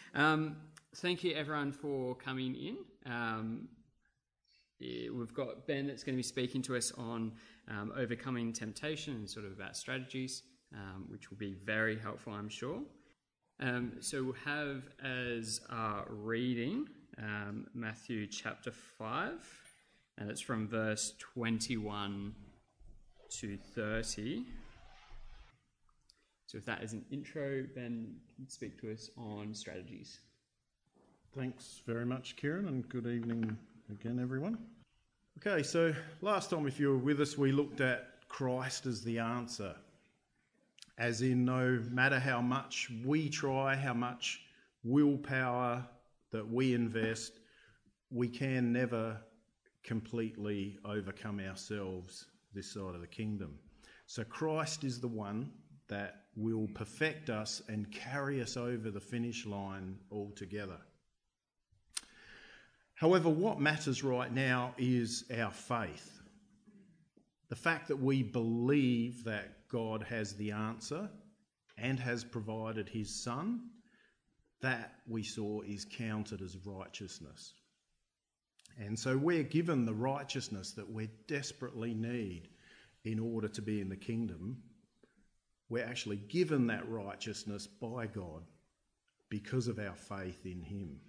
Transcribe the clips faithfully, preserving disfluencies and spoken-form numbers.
Um, thank you everyone for coming in. Um, yeah, we've got Ben that's going to be speaking to us on um, overcoming temptation and sort of about strategies, um, which will be very helpful, I'm sure. Um, so we'll have as our reading um, Matthew chapter five, and it's from verse twenty-one to thirty. So if that is an intro, Ben can speak to us on strategies. Thanks very much, Kieran, and good evening again, everyone. Okay, so last time, if you were with us, we looked at Christ as the answer, as in no matter how much we try, how much willpower that we invest, we can never completely overcome ourselves this side of the kingdom. So Christ is the one that will perfect us and carry us over the finish line altogether. However, what matters right now is our faith. The fact that we believe that God has the answer and has provided his Son, that we saw is counted as righteousness. And so we're given the righteousness that we desperately need in order to be in the kingdom. We're actually given that righteousness by God because of our faith in him.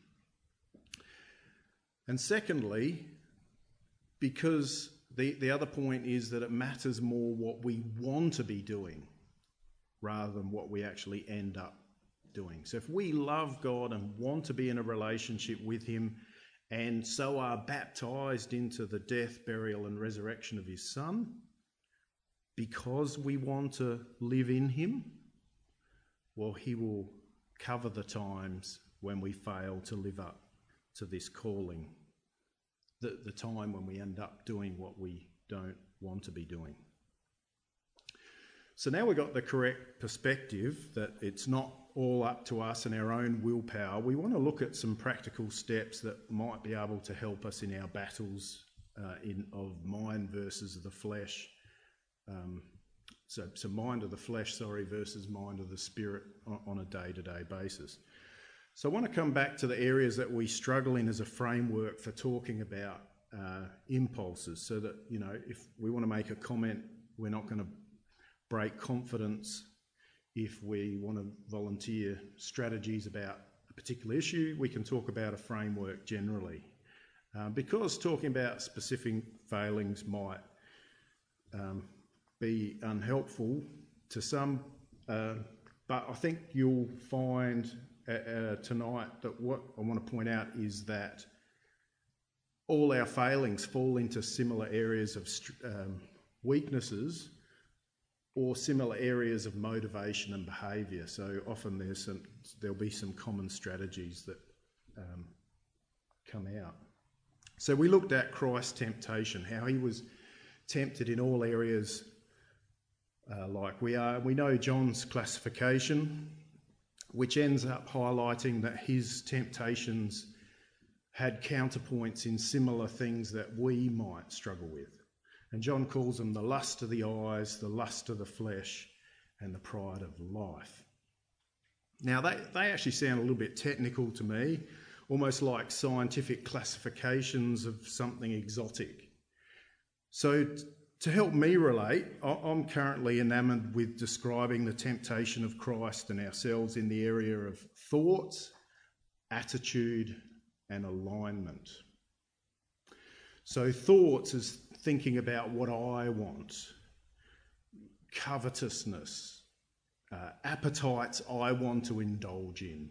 And secondly, because the, the other point is that it matters more what we want to be doing rather than what we actually end up doing. So if we love God and want to be in a relationship with him and so are baptised into the death, burial and resurrection of his Son, because we want to live in him, well, he will cover the times when we fail to live up to this calling, the, the time when we end up doing what we don't want to be doing. So now we've got the correct perspective that it's not all up to us and our own willpower. We want to look at some practical steps that might be able to help us in our battles uh, in of mind versus the flesh. Um, so, so mind of the flesh, sorry, versus mind of the spirit on, on a day-to-day basis. So I want to come back to the areas that we struggle in as a framework for talking about uh, impulses, so that, you know, if we want to make a comment, we're not going to break confidence. If we want to volunteer strategies about a particular issue, we can talk about a framework generally. Uh, because talking about specific failings might um, be unhelpful to some, uh, but I think you'll find uh, uh, tonight that what I want to point out is that all our failings fall into similar areas of um, weaknesses or similar areas of motivation and behaviour. So often there's some, there'll be some common strategies that um, come out. So we looked at Christ's temptation, how he was tempted in all areas uh, like we are. We know John's classification, which ends up highlighting that his temptations had counterpoints in similar things that we might struggle with. And John calls them the lust of the eyes, the lust of the flesh, and the pride of life. Now, they, they actually sound a little bit technical to me, almost like scientific classifications of something exotic. So t- to help me relate, I- I'm currently enamoured with describing the temptation of Christ and ourselves in the area of thoughts, attitude, and alignment. So thoughts is thinking about what I want, covetousness, uh, appetites I want to indulge in,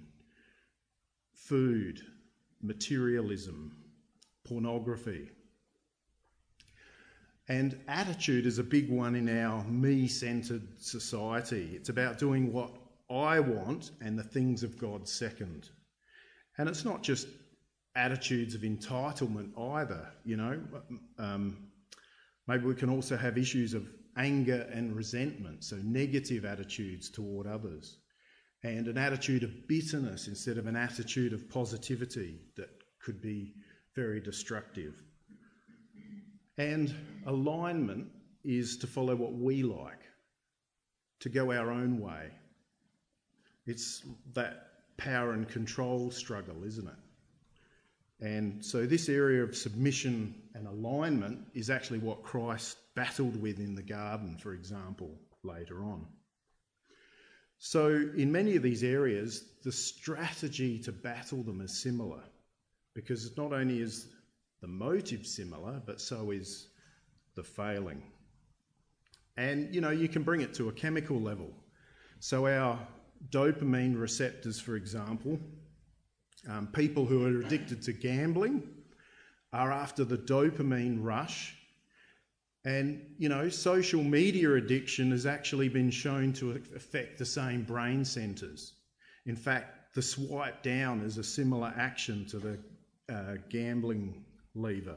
food, materialism, pornography. And attitude is a big one in our me-centred society. It's about doing what I want and the things of God second. And it's not just attitudes of entitlement either, you know. Um, maybe we can also have issues of anger and resentment, so negative attitudes toward others, and an attitude of bitterness instead of an attitude of positivity that could be very destructive. And alignment is to follow what we like, to go our own way. It's that power and control struggle, isn't it? And so this area of submission and alignment is actually what Christ battled with in the garden, for example, later on. So in many of these areas, the strategy to battle them is similar, because not only is the motive similar, but so is the failing. And, you know, you can bring it to a chemical level. So our dopamine receptors, for example, um, people who are addicted to gambling are after the dopamine rush. And, you know, social media addiction has actually been shown to affect the same brain centres. In fact, the swipe down is a similar action to the uh, gambling lever.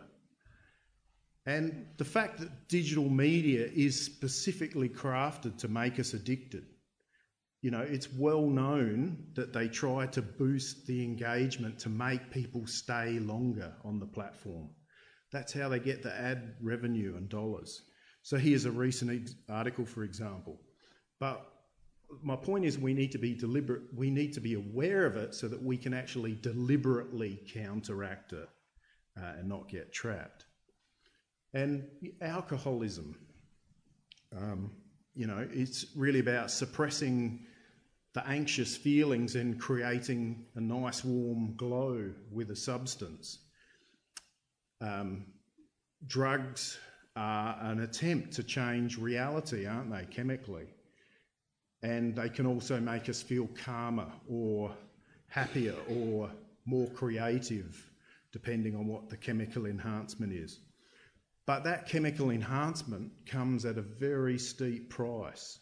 And the fact that digital media is specifically crafted to make us addicted. You know, it's well known that they try to boost the engagement to make people stay longer on the platform. That's how they get the ad revenue and dollars. So here's a recent ex- article, for example. But my point is we need to be deliberate, we need to be aware of it so that we can actually deliberately counteract it uh, and not get trapped. And alcoholism, um, you know, it's really about suppressing the anxious feelings and creating a nice warm glow with a substance. Um, drugs are an attempt to change reality, aren't they, chemically? And they can also make us feel calmer or happier or more creative, depending on what the chemical enhancement is. But that chemical enhancement comes at a very steep price,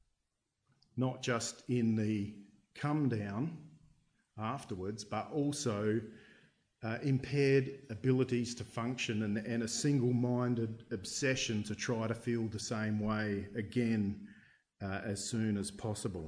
not just in the come down afterwards, but also uh, impaired abilities to function and, and a single-minded obsession to try to feel the same way again uh, as soon as possible.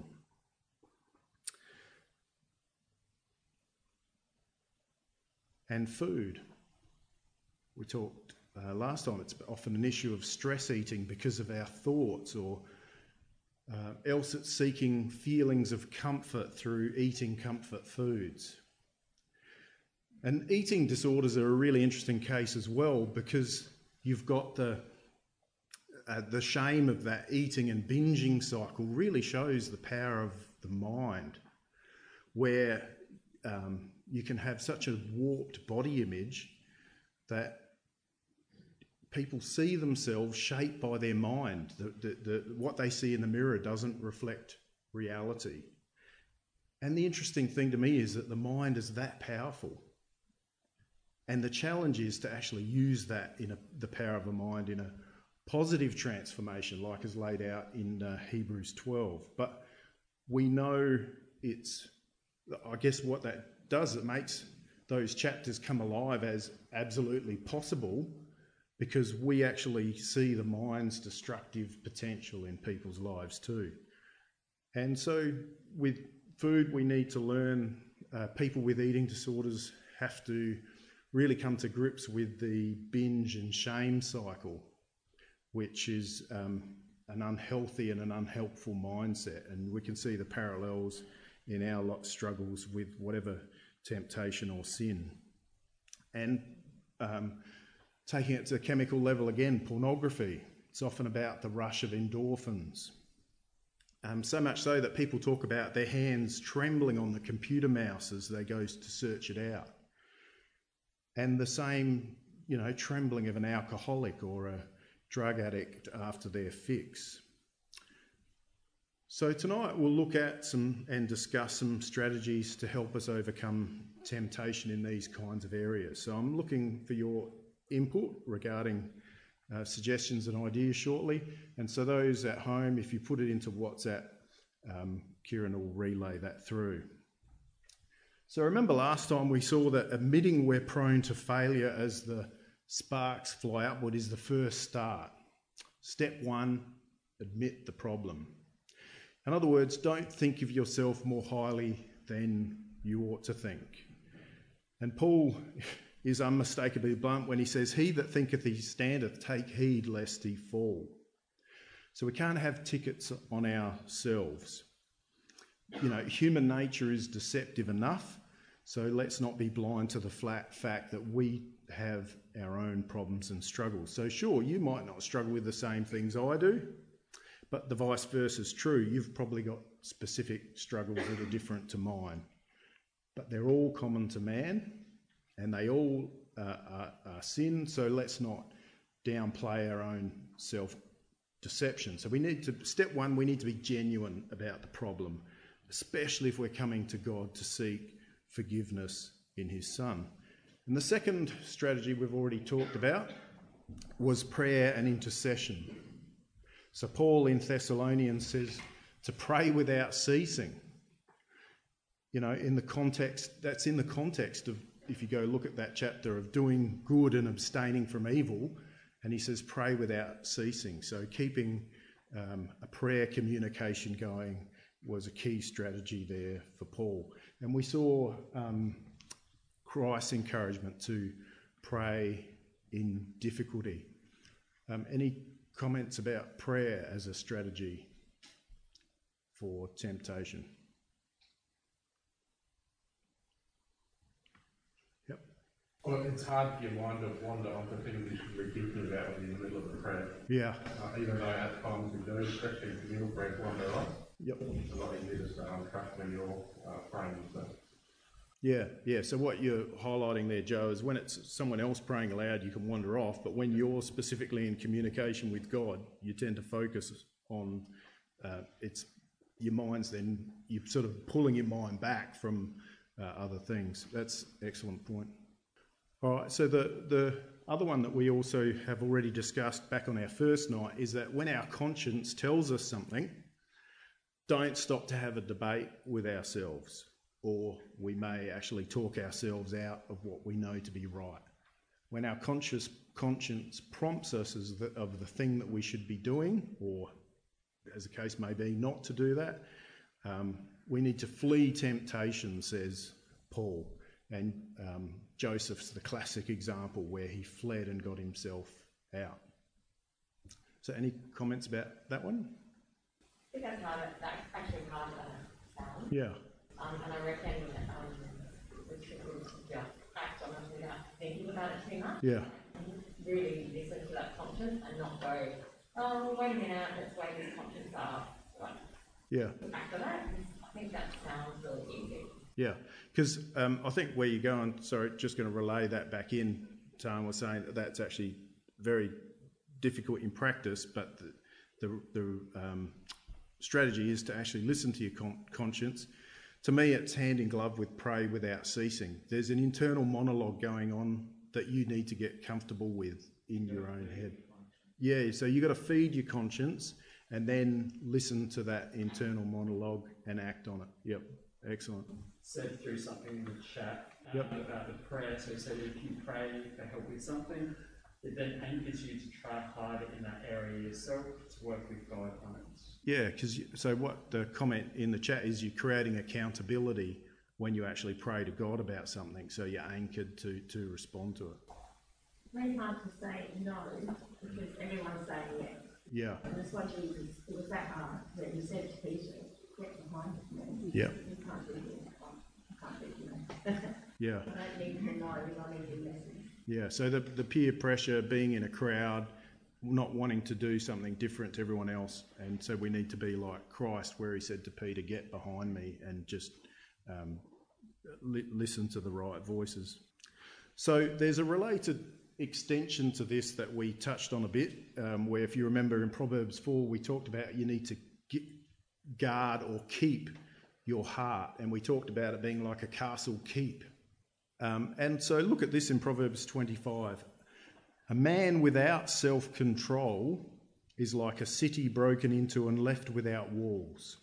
And food. We talked Uh, last time, it's often an issue of stress eating because of our thoughts, or uh, else it's seeking feelings of comfort through eating comfort foods. And eating disorders are a really interesting case as well, because you've got the uh, the shame of that eating and binging cycle really shows the power of the mind, where um, you can have such a warped body image that people see themselves shaped by their mind. The, the, the, what they see in the mirror doesn't reflect reality. And the interesting thing to me is that the mind is that powerful. And the challenge is to actually use that in a, the power of the mind in a positive transformation, like is laid out in uh, Hebrews twelve. But we know it's, I guess what that does, it makes those chapters come alive as absolutely possible, because we actually see the mind's destructive potential in people's lives too. And so with food, we need to learn, uh, people with eating disorders have to really come to grips with the binge and shame cycle, which is um, an unhealthy and an unhelpful mindset. And we can see the parallels in our lot struggles with whatever temptation or sin. And um, taking it to a chemical level again, pornography. It's often about the rush of endorphins. Um, so much so that people talk about their hands trembling on the computer mouse as they go to search it out. And the same, you know, trembling of an alcoholic or a drug addict after their fix. So tonight we'll look at some and discuss some strategies to help us overcome temptation in these kinds of areas. So I'm looking for your input regarding uh, suggestions and ideas shortly. And so those at home, if you put it into WhatsApp, um, Kieran will relay that through. So remember last time we saw that admitting we're prone to failure as the sparks fly upward is the first start. Step one, admit the problem. In other words, don't think of yourself more highly than you ought to think. And Paul is unmistakably blunt when he says, "He that thinketh he standeth, take heed lest he fall." So we can't have tickets on ourselves. you know, human nature is deceptive enough, so let's not be blind to the flat fact that we have our own problems and struggles. So sure, you might not struggle with the same things I do, but the vice versa is true. You've probably got specific struggles that are different to mine, but they're all common to man, and they all uh, are, are sin, so let's not downplay our own self-deception. So we need to, step one, we need to be genuine about the problem, especially if we're coming to God to seek forgiveness in his Son. And the second strategy we've already talked about was prayer and intercession. So Paul in Thessalonians says to pray without ceasing. You know, in the context, that's in the context of, if you go look at that chapter, of doing good and abstaining from evil, and he says pray without ceasing. So keeping um, a prayer communication going was a key strategy there for Paul. And we saw um, Christ's encouragement to pray in difficulty. Um, any comments about prayer as a strategy for temptation? Yep. Well, it's hard for your mind to wander onto things you should be thinking about when you're in the middle of a prayer. Yeah. Uh, even though at times we do, especially communal prayers, wander off. Yep. It's a lot easier to stay on track when you're uh, praying. So. Yeah, yeah. So what you're highlighting there, Joe, is when it's someone else praying aloud, you can wander off. But when you're specifically in communication with God, you tend to focus on uh, it's your mind's then you're sort of pulling your mind back from uh, other things. That's an excellent point. All right. So the the other one that we also have already discussed back on our first night is that when our conscience tells us something, don't stop to have a debate with ourselves, or we may actually talk ourselves out of what we know to be right. When our conscious conscience prompts us as the, of the thing that we should be doing, or as the case may be, not to do that, um, we need to flee temptation, says Paul. And um, Joseph's the classic example where he fled and got himself out. So any comments about that one? I think that's, part of, that's actually part of that sound. Yeah. Um, and I reckon um, we should just act on it without thinking about it too much. Yeah. And really listen to that conscience and not go, oh, wait a minute, let's weigh this conscience up. Like, Yeah. act on that. I think that sounds really easy. Yeah, because um, I think where you're going, sorry, just going to relay that back in, Tan was saying that that's actually very difficult in practice, but the, the, the um, strategy is to actually listen to your con- conscience. To me, it's hand in glove with pray without ceasing. There's an internal monologue going on that you need to get comfortable with in your own head. Yeah, so you've got to feed your conscience and then listen to that internal monologue and act on it. Yep, excellent. Said through something in the chat um, Yep. about the prayer. So he said if you pray for help with something, it then anchors you to try harder in that area yourself to work with God on it. Yeah, because so what the comment in the chat is, you're creating accountability when you actually pray to God about something, so you're anchored to, to respond to it. It's very hard to say no because everyone's saying yes. Yeah. And that's why Jesus, it was that hard that he said to Peter, get behind me. Yeah. You can't do this. I can't do this. Yeah. I don't need to know, I need your message. Yeah, so the, the peer pressure, being in a crowd, not wanting to do something different to everyone else, and so we need to be like Christ, where he said to Peter, get behind me, and just um, li- listen to the right voices. So there's a related extension to this that we touched on a bit, um, where if you remember in Proverbs four, we talked about you need to get, guard or keep your heart, and we talked about it being like a castle keep. Um, and so look at this in Proverbs twenty-five. A man without self-control is like a city broken into and left without walls.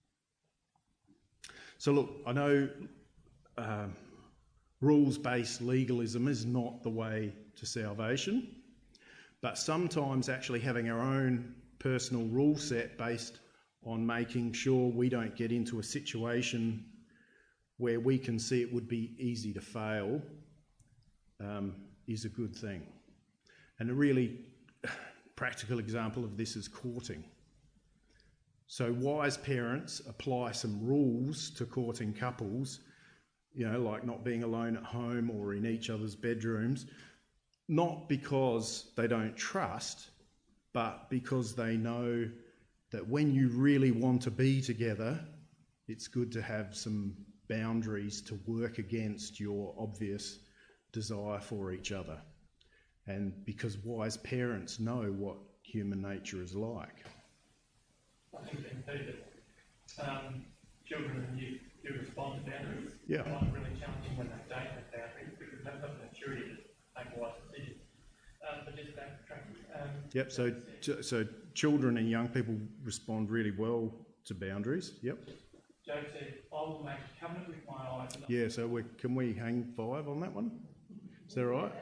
So look, I know um, rules-based legalism is not the way to salvation, but sometimes actually having our own personal rule set based on making sure we don't get into a situation where we can see it would be easy to fail um, is a good thing. And a really practical example of this is courting. So wise parents apply some rules to courting couples, you know, like not being alone at home or in each other's bedrooms, not because they don't trust, but because they know that when you really want to be together, it's good to have some boundaries to work against your obvious desire for each other. And because wise parents know what human nature is like. I think they do that um, children and youth do respond to boundaries. Yeah. It's not really challenging when they don't have boundaries because they have the maturity to make wise decisions. Um, but just back to track. Um, Yep, so so children and young people respond really well to boundaries. Yep. Joe said, I will make a covenant with my eyes. And Yeah, so we can we hang five on that one? Is that right?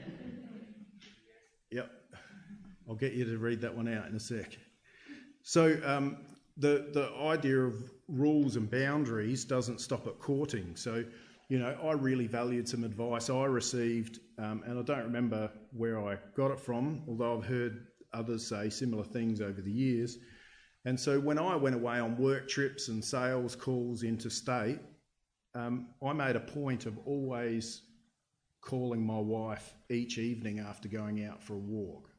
Yep. I'll get you to read that one out in a sec. So um, the the idea of rules and boundaries doesn't stop at courting. So, you know, I really valued some advice I received, um, and I don't remember where I got it from, although I've heard others say similar things over the years. And so when I went away on work trips and sales calls interstate, um, I made a point of always calling my wife each evening after going out for a walk.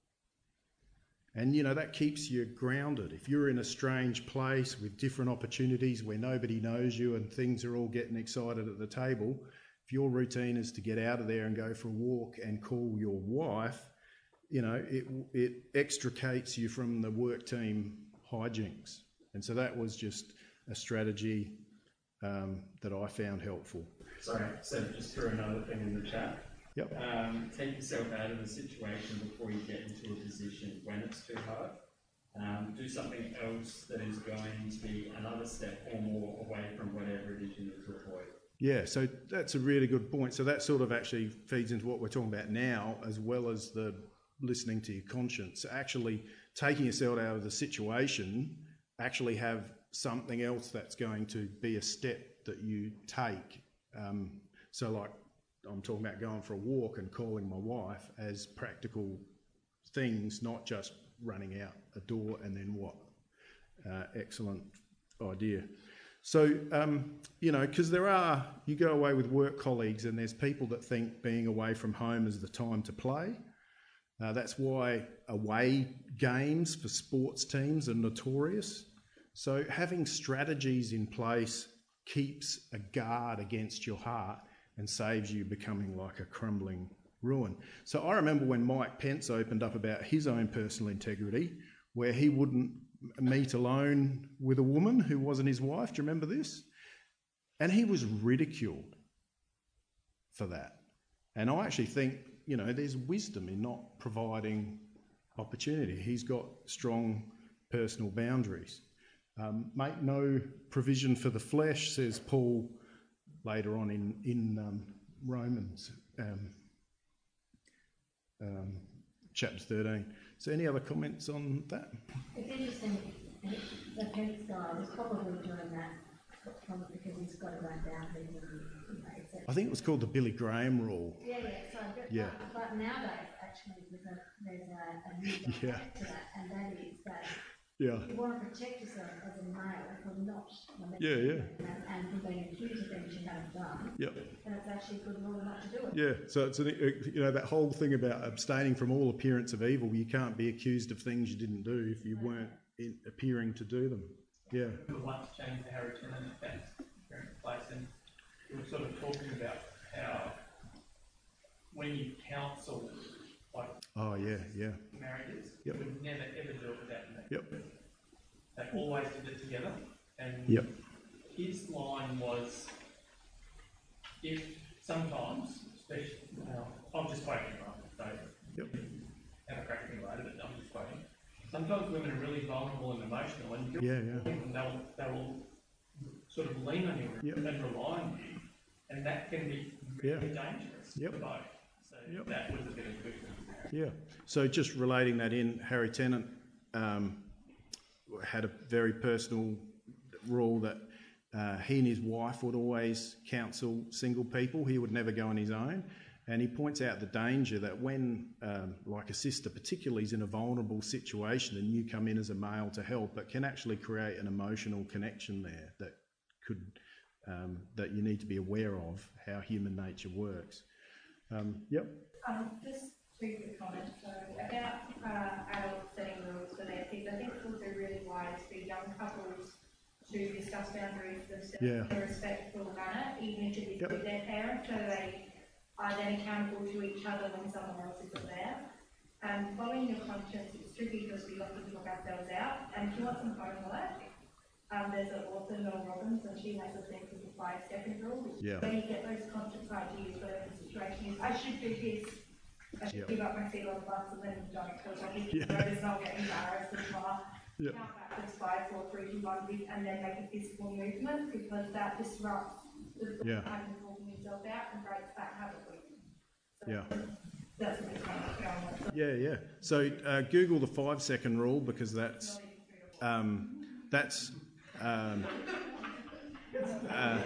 And, you know, that keeps you grounded. If you're in a strange place with different opportunities where nobody knows you and things are all getting excited at the table, if your routine is to get out of there and go for a walk and call your wife, you know, it it extricates you from the work team hijinks. And so that was just a strategy um, that I found helpful. Sorry, so just threw another thing in the chat. Yep. Um, take yourself out of the situation before you get into a position when it's too hard. Um, do something else that is going to be another step or more away from whatever it is you need to avoid. Yeah, so that's a really good point. So that sort of actually feeds into what we're talking about now, as well as the listening to your conscience. Actually taking yourself out of the situation, actually have something else that's going to be a step that you take. Um, so like, I'm talking about going for a walk and calling my wife as practical things, not just running out a door and then what. Uh, excellent idea. So, um, you know, because there are, you go away with work colleagues and there's people that think being away from home is the time to play. Uh, that's why away games for sports teams are notorious. So having strategies in place keeps a guard against your heart and saves you becoming like a crumbling ruin. So I remember when Mike Pence opened up about his own personal integrity, where he wouldn't meet alone with a woman who wasn't his wife. Do you remember this? And he was ridiculed for that. And I actually think, you know, there's wisdom in not providing opportunity. He's got strong personal boundaries. Um, make no provision for the flesh, says Paul later on in, in um, Romans um, um, chapter thirteen. So any other comments on that? It's interesting, the Pence guy was probably doing that probably because he's got to run down people and, you know, et cetera. I think it was called the Billy Graham rule. Yeah, yeah, so, but, Yeah. but, but nowadays, actually, there's a, there's a, a new Yeah. dynamic to that, and that is that Yeah. you want to protect yourself as a male from not Yeah, yeah. and, and from being accused of things you haven't done. Yep. And it's actually a good rule not to do it. Yeah, so it's an, you know, that whole thing about abstaining from all appearance of evil. You can't be accused of things you didn't do if you weren't in, appearing to do them. Yeah. We want to change the Harry Tennant that's in place, and we were sort of talking about how when you counsel like Oh yeah, yeah. marriages, Yep. you would never ever do it without them. Yep. They always did it together. And Yep. his line was, if sometimes, especially, well, I'm just quoting him, right? So Yep. have a crack at me later, but I'm just quoting. Sometimes women are really vulnerable and emotional, and Yeah, yeah. and they'll, they'll sort of lean on you Yep. and rely on you, and that can be Yeah. really dangerous Yep. for both. So Yep. that was a bit of wisdom. Yeah. So just relating that in, Harry Tennant um, had a very personal rule that uh, he and his wife would always counsel single people. He would never go on his own. And he points out the danger that when, um, like a sister particularly, is in a vulnerable situation and you come in as a male to help, it can actually create an emotional connection there that could, um, that you need to be aware of how human nature works. Um, yep. Um, just two quick comments. So about uh, adults setting rules for their kids, I think it's also really wise for young couples to discuss boundaries themselves Yeah. in a respectful manner, even if it is Yep. with their parents, so they are then accountable to each other when someone else isn't there. Um, following your conscience is tricky because we often talk ourselves out. And if you want some homework, um, there's an author, Mel Robbins, and she has a thing called the five second rule, which Yeah. is where you get those conscious ideas, whatever the situation is. I should do this. I should Yeah. give up my seat on the bus and then don't, because I think Yeah. notice and I'll get embarrassed and blah. Yeah. Count backwards, five, four, three, two, one, and then make a physical movement, because that disrupts the Yeah. having talking yourself out and breaks that habit. So Yeah. that's a bit kind of Yeah, yeah. So uh, Google the five second rule, because that's um, that's um, uh,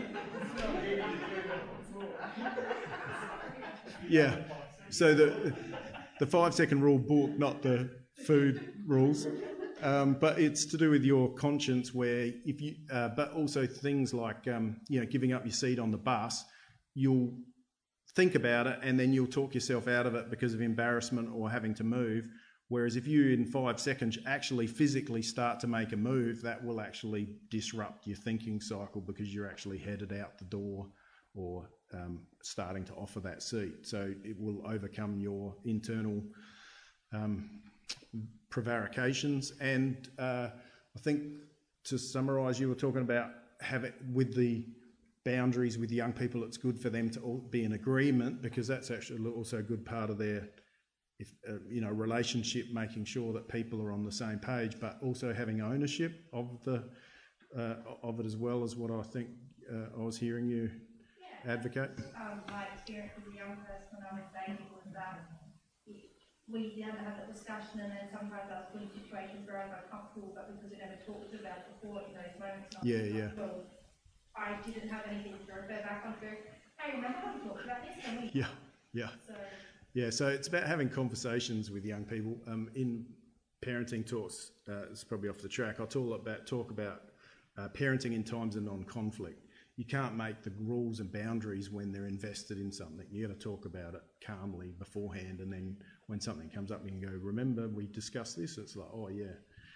yeah. So the the five second rule book, not the food rules, um, but it's to do with your conscience. Where if you, uh, but also things like um, you know, giving up your seat on the bus, you'll think about it and then you'll talk yourself out of it because of embarrassment or having to move. Whereas if you in five seconds actually physically start to make a move, that will actually disrupt your thinking cycle because you're actually headed out the door or um, starting to offer that seat. So it will overcome your internal um, prevarications. And uh, I think to summarise, you were talking about have it with the boundaries with young people. It's good for them to all be in agreement, because that's actually also a good part of their, if uh, you know, relationship, making sure that people are on the same page, but also having ownership of the uh, of it as well, as what I think uh, I was hearing you yeah. advocate. Um, my experience as a young person when I was dating was that we never had that discussion, and then sometimes I was put in situations where I was uncomfortable, but because we never talked about it before, in those moments, I Yeah, yeah. well, I didn't have anything to refer back on to. Hey, remember how we talked about this? And we Yeah, yeah. So, Yeah, so it's about having conversations with young people. Um, in parenting talks, uh, it's probably off the track, I'll talk about, talk about uh, parenting in times of non-conflict. You can't make the rules and boundaries when they're invested in something. You got to talk about it calmly beforehand, and then when something comes up, you can go, remember we discussed this? It's like, oh yeah.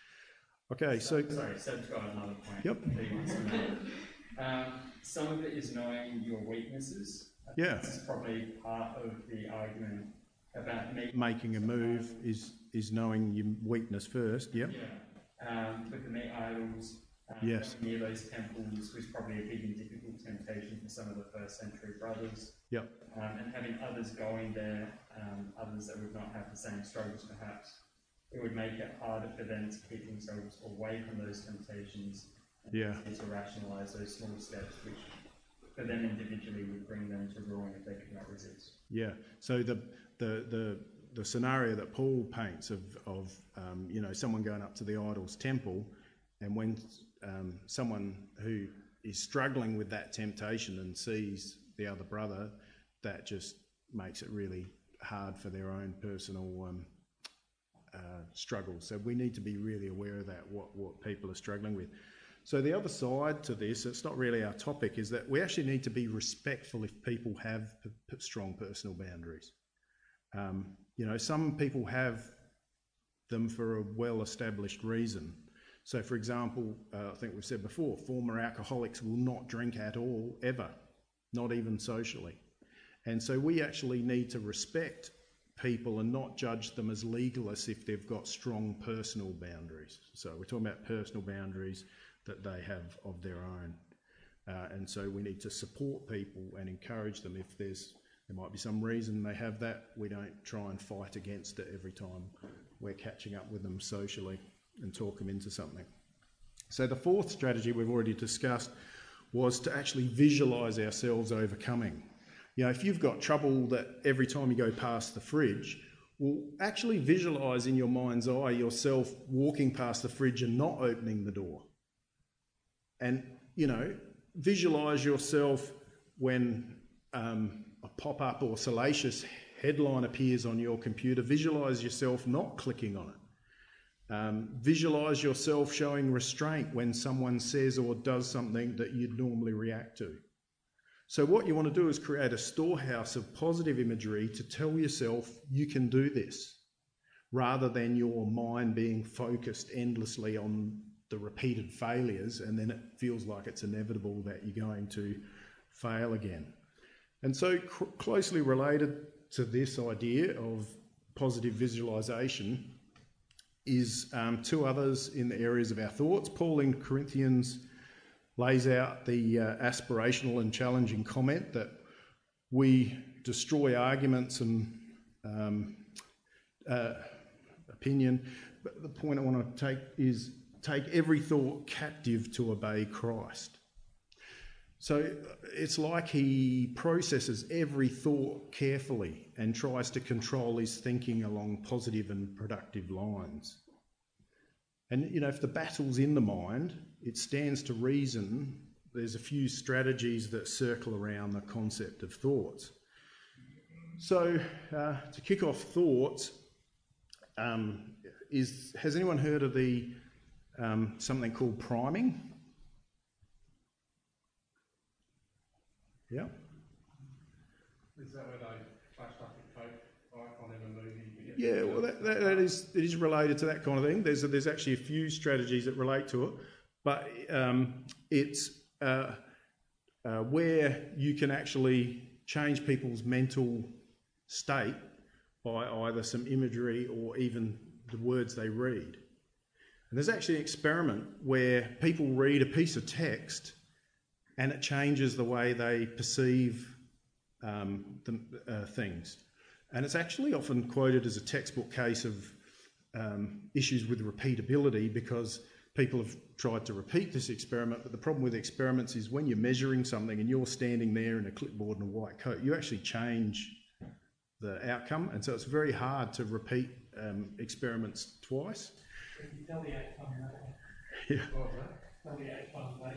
Okay, so... Sorry, Seb's got another point. Yep. That he wants to make. Um, some of it is knowing your weaknesses. I think Yeah. This is probably part of the argument about me. Making a move is is knowing your weakness first, yeah? Yeah. Um, with the meat idols, um, Yes. near those temples was probably a big and difficult temptation for some of the first century brothers. Yep. Um, and having others going there, um, others that would not have the same struggles perhaps, it would make it harder for them to keep themselves away from those temptations. And Yeah. to rationalise those small steps, which for them individually would bring them to ruin if they could not resist. Yeah. So the the the, the scenario that Paul paints of of um, you know, someone going up to the idol's temple, and when um, someone who is struggling with that temptation and sees the other brother, that just makes it really hard for their own personal um, uh, struggles. So we need to be really aware of that, what what people are struggling with. So the other side to this, it's not really our topic, is that we actually need to be respectful if people have p- p- strong personal boundaries. Um, you know, some people have them for a well-established reason. So, for example, uh, I think we've said before, former alcoholics will not drink at all, ever, not even socially. And so we actually need to respect people and not judge them as legalists if they've got strong personal boundaries. So we're talking about personal boundaries that they have of their own. Uh, and so we need to support people and encourage them if there's there might be some reason they have that. We don't try and fight against it every time we're catching up with them socially and talk them into something. So the fourth strategy we've already discussed was to actually visualise ourselves overcoming. You know, if you've got trouble that every time you go past the fridge, well, actually visualise in your mind's eye yourself walking past the fridge and not opening the door. And, you know, visualise yourself when um, a pop-up or salacious headline appears on your computer, visualise yourself not clicking on it. Um, visualise yourself showing restraint when someone says or does something that you'd normally react to. So what you want to do is create a storehouse of positive imagery to tell yourself you can do this, rather than your mind being focused endlessly on the repeated failures, and then it feels like it's inevitable that you're going to fail again. And so cr- closely related to this idea of positive visualization is um, two others in the areas of our thoughts. Paul in Corinthians lays out the uh, aspirational and challenging comment that we destroy arguments and um, uh, opinion. But the point I want to take is take every thought captive to obey Christ. So it's like he processes every thought carefully and tries to control his thinking along positive and productive lines. And, you know, if the battle's in the mind, it stands to reason there's a few strategies that circle around the concept of thoughts. So uh, to kick off thoughts, um, is has anyone heard of the um, something called priming? Yeah. Is that where they flash up a Coke icon in a movie? Yeah, well, that, that, that is it is related to that kind of thing. There's a, there's actually a few strategies that relate to it, but um, it's uh, uh, where you can actually change people's mental state by either some imagery or even the words they read. And there's actually an experiment where people read a piece of text and it changes the way they perceive um, the, uh, things. And it's actually often quoted as a textbook case of um, issues with repeatability, because people have tried to repeat this experiment, but the problem with experiments is when you're measuring something and you're standing there in a clipboard and a white coat, you actually change the outcome, and so it's very hard to repeat um, experiments twice. Tell the outcome later. Yeah. Tell the outcome later.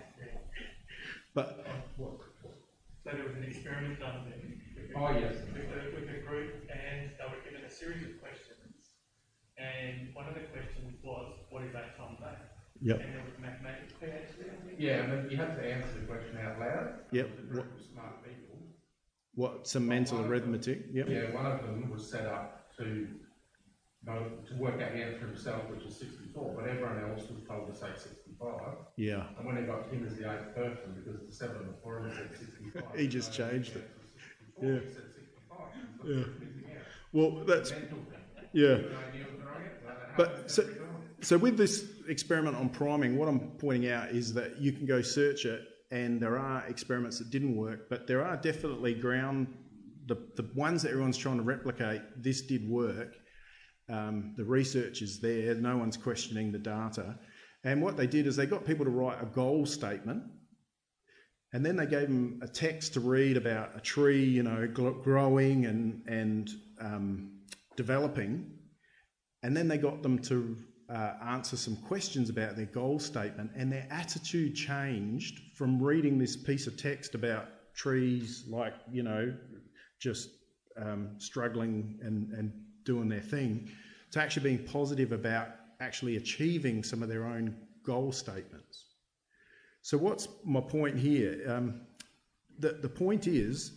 But So there was an experiment done with, Oh, yes. with, a, with a group, and they were given a series of questions. And one of the questions was, what is eight times eight? Yep. And there was mathematics PhD on it. Yeah, and then you have to answer the question out loud. Yep. With a group of smart people. what some mental arithmetic? Yep. Yeah, one of them was set up to know, to work out the answer himself, which is sixty-four, but everyone else was told to say sixty-five. Yeah. And when he got him as the eighth person, because the seven before him said sixty-five, He just so changed it. Yeah. Yeah. He said sixty-five. Yeah. Yeah. Well, that's Mental thing. yeah. No idea what they're on it, but it But happens so, every time. so with this experiment on priming, what I'm pointing out is that you can go search it, and there are experiments that didn't work, but there are definitely ground, the, the ones that everyone's trying to replicate, this did work. Um, the research is there, no one's questioning the data. And what they did is they got people to write a goal statement, and then they gave them a text to read about a tree, you know, gl- growing and, and um, developing. And then they got them to uh, answer some questions about their goal statement, and their attitude changed from reading this piece of text about trees, like, you know, just um, struggling and, and doing their thing, to actually being positive about actually achieving some of their own goal statements. So what's my point here? Um, the, the point is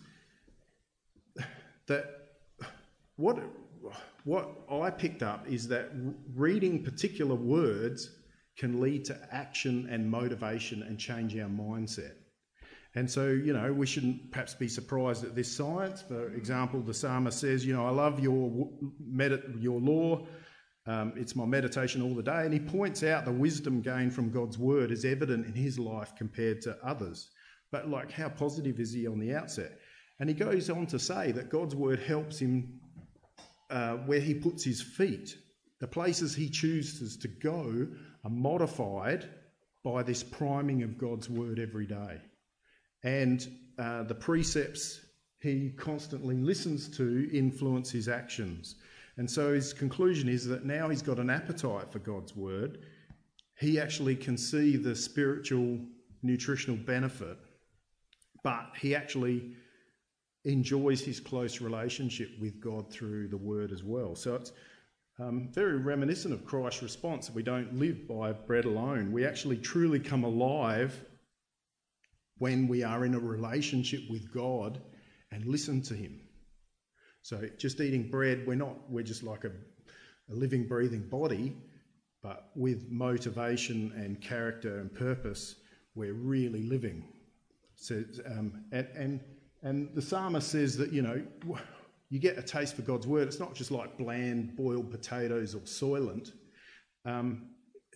that what, what I picked up is that reading particular words can lead to action and motivation and change our mindset. And so, you know, we shouldn't perhaps be surprised at this science. For example, the psalmist says, you know, I love your medit- your law. Um, it's my meditation all the day. And he points out the wisdom gained from God's word is evident in his life compared to others. But, like, how positive is he on the outset? And he goes on to say that God's word helps him uh, where he puts his feet. The places he chooses to go are modified by this priming of God's word every day. And uh, the precepts he constantly listens to influence his actions. And so his conclusion is that now he's got an appetite for God's word. He actually can see the spiritual nutritional benefit, but he actually enjoys his close relationship with God through the word as well. So it's um, very reminiscent of Christ's response that we don't live by bread alone. We actually truly come alive when we are in a relationship with God and listen to him. So just eating bread, we're not, we're just like a, a living, breathing body, but with motivation and character and purpose, we're really living. So, um, and, and, and the psalmist says that, you know, you get a taste for God's word. It's not just like bland boiled potatoes or soylent. Um,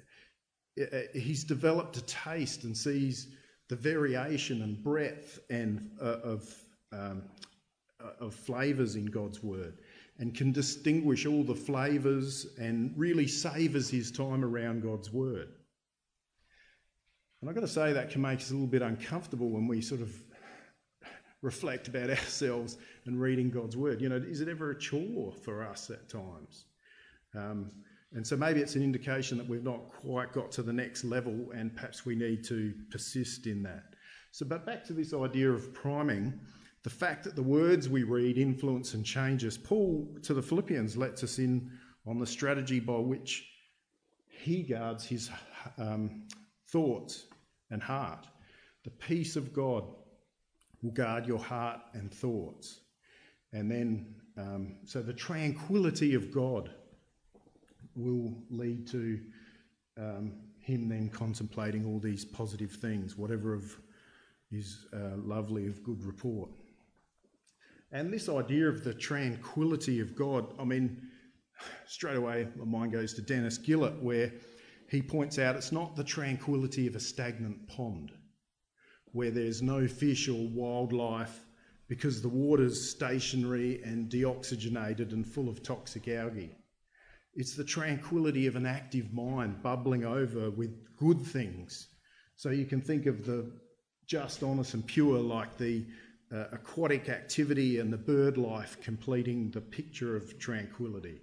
he's developed a taste and sees the variation and breadth and uh, of um, of flavours in God's word, and can distinguish all the flavours and really savours his time around God's word. And I've got to say that can make us a little bit uncomfortable when we sort of reflect about ourselves and reading God's word. You know, is it ever a chore for us at times? Um, and so maybe it's an indication that we've not quite got to the next level, and perhaps we need to persist in that. So, but back to this idea of priming, the fact that the words we read influence and change us. Paul to the Philippians lets us in on the strategy by which he guards his um, thoughts and heart. The peace of God will guard your heart and thoughts. And then, um, so the tranquility of God will lead to um, him then contemplating all these positive things, whatever of is uh, lovely, of good report. And this idea of the tranquility of God, I mean, straight away my mind goes to Dennis Gillett, where he points out it's not the tranquility of a stagnant pond where there's no fish or wildlife because the water's stationary and deoxygenated and full of toxic algae. It's the tranquility of an active mind bubbling over with good things. So you can think of the just, honest and pure like the Uh, aquatic activity and the bird life completing the picture of tranquility.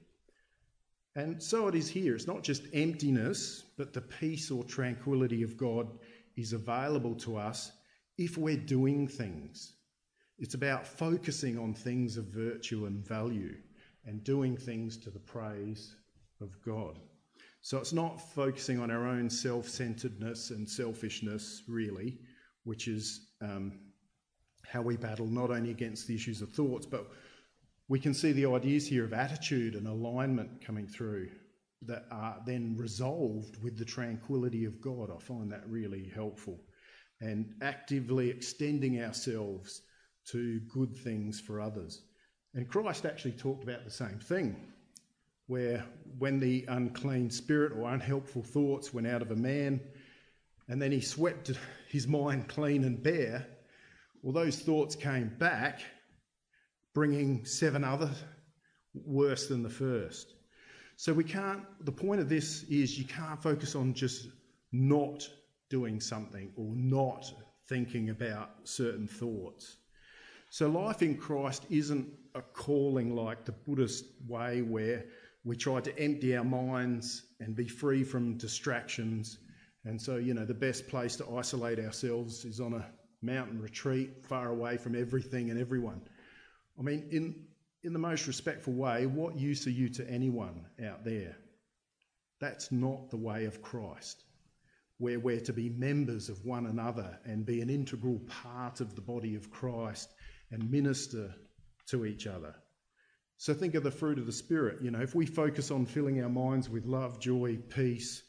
And so it is here. It's not just emptiness, but the peace or tranquility of God is available to us if we're doing things. It's about focusing on things of virtue and value and doing things to the praise of God. So it's not focusing on our own self-centeredness and selfishness, really, which is um, how we battle not only against the issues of thoughts, but we can see the ideas here of attitude and alignment coming through that are then resolved with the tranquility of God. I find that really helpful. And actively extending ourselves to good things for others. And Christ actually talked about the same thing, where when the unclean spirit or unhelpful thoughts went out of a man, and then he swept his mind clean and bare, well, those thoughts came back, bringing seven other worse than the first. So we can't, the point of this is you can't focus on just not doing something or not thinking about certain thoughts. So life in Christ isn't a calling like the Buddhist way where we try to empty our minds and be free from distractions. And so, you know, the best place to isolate ourselves is on a mountain retreat, far away from everything and everyone. I mean, in in the most respectful way, what use are you to anyone out there? That's not the way of Christ, where we're to be members of one another and be an integral part of the body of Christ and minister to each other. So think of the fruit of the Spirit. You know, if we focus on filling our minds with love, joy, peace,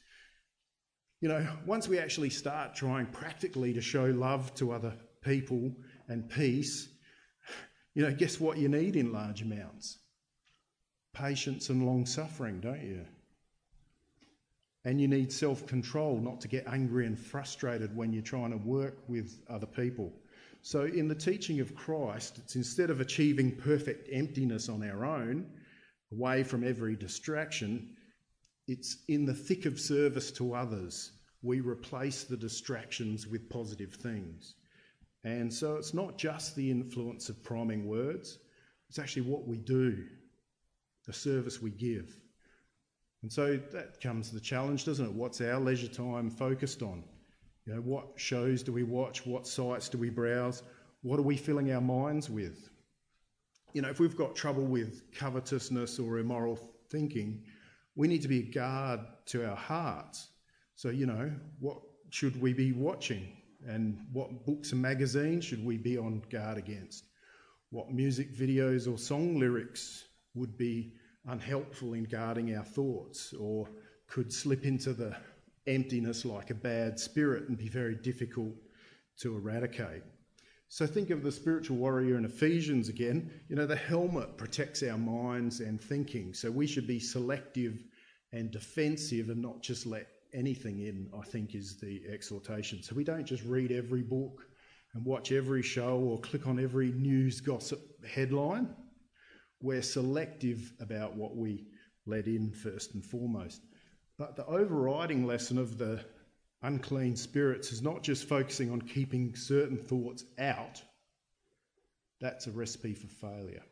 you know, once we actually start trying practically to show love to other people and peace, you know, guess what you need in large amounts? Patience and long-suffering, don't you? And you need self-control, not to get angry and frustrated when you're trying to work with other people. So in the teaching of Christ, it's instead of achieving perfect emptiness on our own, away from every distraction, it's in the thick of service to others, we replace the distractions with positive things. And so it's not just the influence of priming words, it's actually what we do, the service we give. And so that comes the challenge, doesn't it? What's our leisure time focused on? You know, what shows do we watch? What sites do we browse? What are we filling our minds with? you know, if we've got trouble with covetousness or immoral thinking, we need to be a guard to our hearts. So, you know, what should we be watching? And what books and magazines should we be on guard against? What music videos or song lyrics would be unhelpful in guarding our thoughts, or could slip into the emptiness like a bad spirit and be very difficult to eradicate? So think of the spiritual warrior in Ephesians again. You know, the helmet protects our minds and thinking, so we should be selective and defensive and not just let anything in, I think, is the exhortation. So we don't just read every book and watch every show or click on every news gossip headline. We're selective about what we let in first and foremost. But the overriding lesson of the unclean spirits is not just focusing on keeping certain thoughts out. That's a recipe for failure.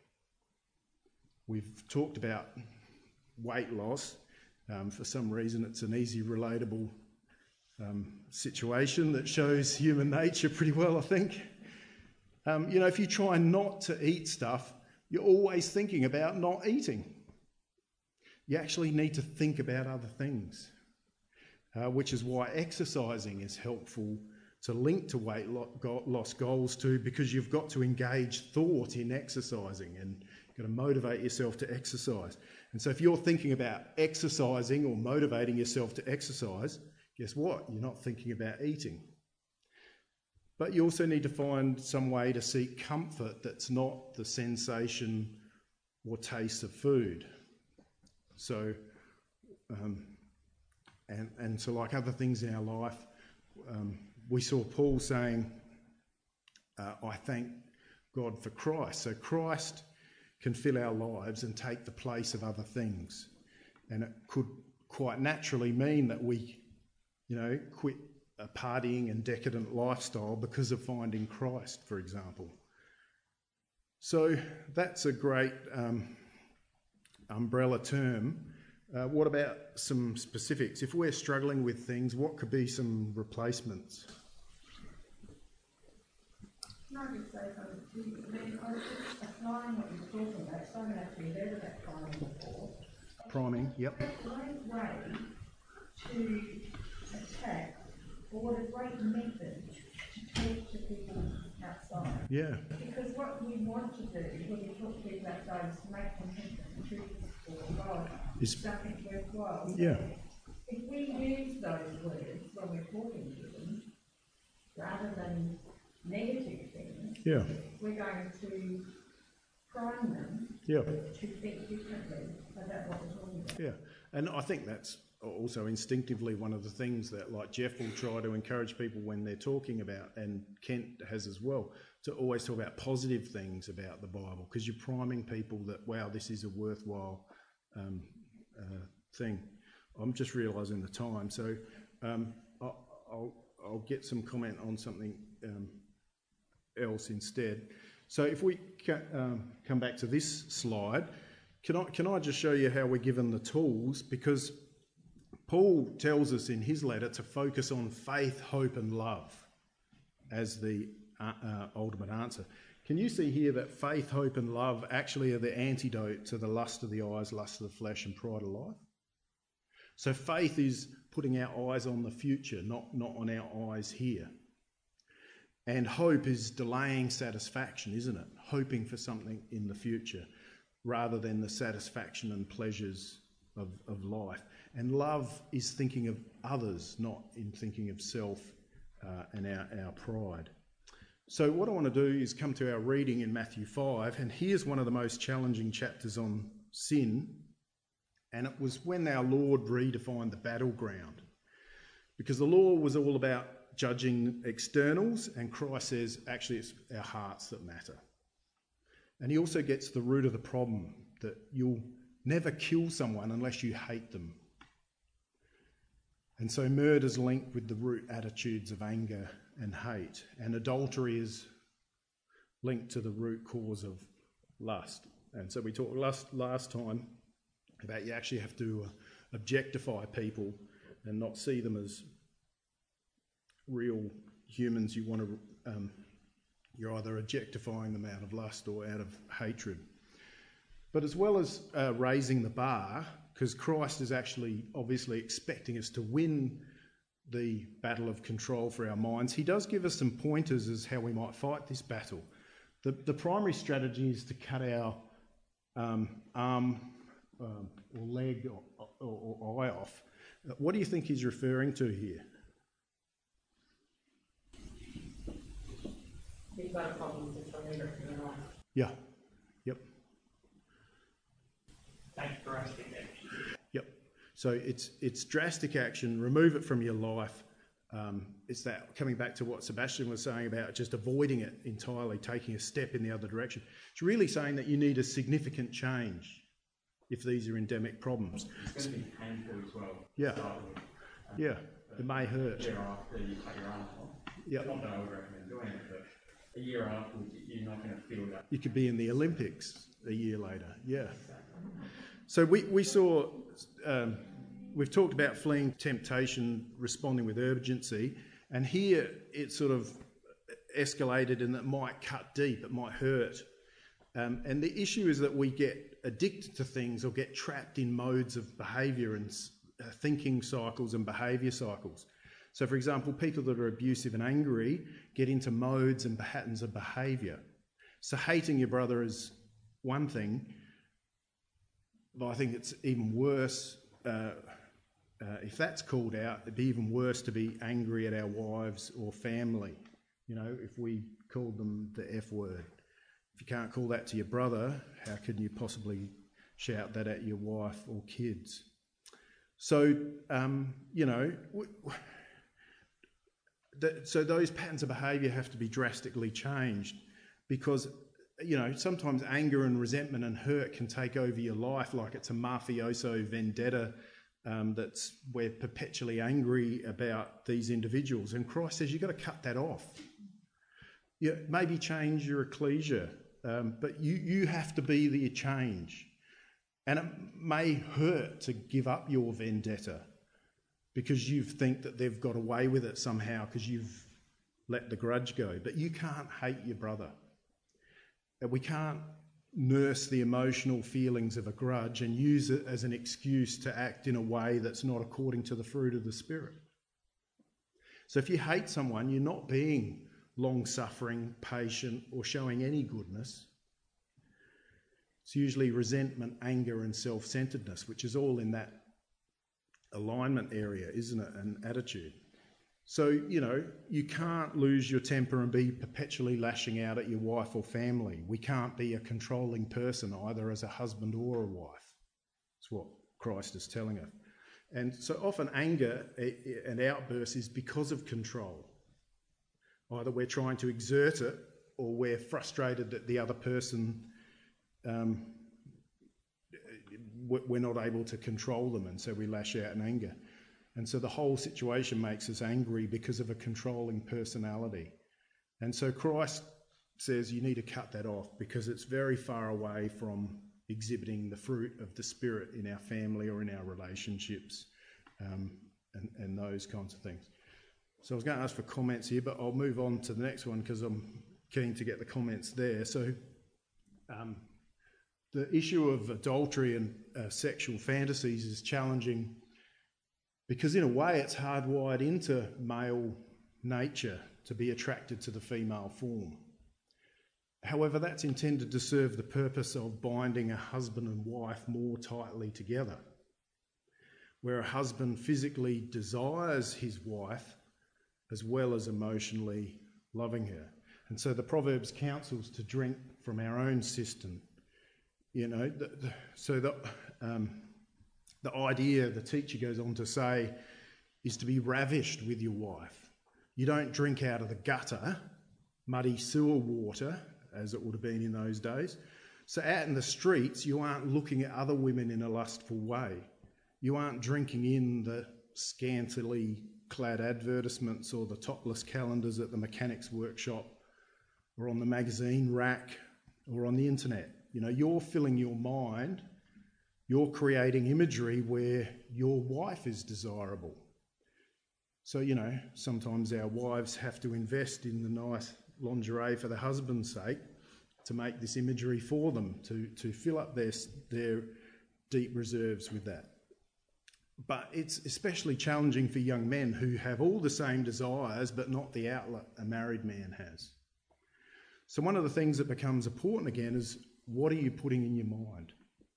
We've talked about weight loss. Um, for some reason, it's an easy, relatable um, situation that shows human nature pretty well, I think. Um, you know, if you try not to eat stuff, you're always thinking about not eating. You actually need to think about other things, uh, which is why exercising is helpful to link to weight loss goals too, because you've got to engage thought in exercising and you've got to motivate yourself to exercise. And so if you're thinking about exercising or motivating yourself to exercise, guess what? You're not thinking about eating. But you also need to find some way to seek comfort that's not the sensation or taste of food. So, um, and, and so like other things in our life, um, we saw Paul saying, uh, I thank God for Christ. So Christ can fill our lives and take the place of other things. And it could quite naturally mean that we, you know, quit a partying and decadent lifestyle because of finding Christ, for example. So that's a great um, umbrella term. Uh, what about some specifics? If we're struggling with things, what could be some replacements? Can I just say something to you? I mean, I was just applying what you're talking about. So I'm actually heard about priming before. Priming, yep. A great way to attack, or what a great method to talk to people outside. Yeah. Because what we want to do when we talk to people outside is to make them think that the truth is for God, Is something worthwhile. Yeah. If we use those words when we're talking to them, rather than negative things, Yeah. we're going to prime them Yeah. to think differently about what we're talking about. Yeah. And I think that's also instinctively one of the things that, like, Jeff will try to encourage people when they're talking about, and Kent has as well, to always talk about positive things about the Bible, because you're priming people that, wow, this is a worthwhile um, uh, thing. I'm just realising the time, so um, I'll, I'll, I'll get some comment on something um, else instead. So if we ca- um, come back to this slide, can I, can I just show you how we're given the tools? Because Paul tells us in his letter to focus on faith, hope and love as the uh, uh, ultimate answer. Can you see here that faith, hope and love actually are the antidote to the lust of the eyes, lust of the flesh and pride of life? So faith is putting our eyes on the future, not, not on our eyes here. And hope is delaying satisfaction, isn't it? Hoping for something in the future rather than the satisfaction and pleasures of, of life. And love is thinking of others, not in thinking of self uh, and our, our pride. So what I want to do is come to our reading in Matthew five, and here's one of the most challenging chapters on sin. And it was when our Lord redefined the battleground. Because the law was all about judging externals, and Christ says, actually, it's our hearts that matter. And he also gets the root of the problem, that you'll never kill someone unless you hate them. And so murder's linked with the root attitudes of anger and hate, and adultery is linked to the root cause of lust. And so we talked last, last time about you actually have to uh, objectify people and not see them as real humans you want to um, You're either objectifying them out of lust or out of hatred. But as well as uh, raising the bar, because Christ is actually obviously expecting us to win the battle of control for our minds, he does give us some pointers as how we might fight this battle. The, the primary strategy is to cut our um, arm um, or leg or, or, or eye off. What do you think he's referring to here? You've got a problem with remember it from your life. Yeah. Yep. Thanks for asking that. Yep. So it's it's drastic action. Remove it from your life. Um, it's that coming back to what Sebastian was saying about just avoiding it entirely, taking a step in the other direction. It's really saying that you need a significant change if these are endemic problems. It's going to be painful as well. Yeah. To start with. Um, Yeah. It may hurt. A year after you cut your arm off. Yep. Not that I would recommend doing it, but a year afterwards, you're not going to feel that. You could be in the Olympics a year later. Yeah. So we, we saw, um, we've talked about fleeing temptation, responding with urgency, and here it sort of escalated and it might cut deep, it might hurt. Um, and the issue is that we get addicted to things or get trapped in modes of behaviour and uh, thinking cycles and behaviour cycles. So, for example, people that are abusive and angry get into modes and patterns of behaviour. So hating your brother is one thing, but I think it's even worse, uh, uh, if that's called out, it'd be even worse to be angry at our wives or family. You know, if we called them the F word. If you can't call that to your brother, how can you possibly shout that at your wife or kids? So, um, you know, w- w- so those patterns of behaviour have to be drastically changed because, you know, sometimes anger and resentment and hurt can take over your life like it's a mafioso vendetta um, that's we're perpetually angry about these individuals. And Christ says you've got to cut that off. Yeah, maybe change your ecclesia, um, but you, you have to be the change. And it may hurt to give up your vendetta because you think that they've got away with it somehow because you've let the grudge go. But you can't hate your brother. And we can't nurse the emotional feelings of a grudge and use it as an excuse to act in a way that's not according to the fruit of the Spirit. So if you hate someone, you're not being long-suffering, patient, or showing any goodness. It's usually resentment, anger, and self-centeredness, which is all in that alignment area, isn't it, and attitude. So, you know, you can't lose your temper and be perpetually lashing out at your wife or family. We can't be a controlling person either as a husband or a wife. That's what Christ is telling us. And so often anger and outbursts is because of control. Either we're trying to exert it or we're frustrated that the other person, um, we're not able to control them, and so we lash out in anger. And so the whole situation makes us angry because of a controlling personality. And so Christ says you need to cut that off because it's very far away from exhibiting the fruit of the Spirit in our family or in our relationships, um, and, and those kinds of things. So I was going to ask for comments here, but I'll move on to the next one because I'm keen to get the comments there. So um, the issue of adultery and uh, sexual fantasies is challenging because in a way it's hardwired into male nature to be attracted to the female form. However, that's intended to serve the purpose of binding a husband and wife more tightly together, where a husband physically desires his wife as well as emotionally loving her. And so the Proverbs counsels to drink from our own cistern. You know, the, the, so the, um, the idea, the teacher goes on to say, is to be ravished with your wife. You don't drink out of the gutter, muddy sewer water, as it would have been in those days. So out in the streets, you aren't looking at other women in a lustful way. You aren't drinking in the scantily clad advertisements or the topless calendars at the mechanic's workshop or on the magazine rack or on the internet. You know, you're filling your mind, you're creating imagery where your wife is desirable. So, you know, sometimes our wives have to invest in the nice lingerie for the husband's sake, to make this imagery for them, to, to fill up their, their deep reserves with that. But it's especially challenging for young men who have all the same desires but not the outlet a married man has. So one of the things that becomes important again is, what are you putting in your mind?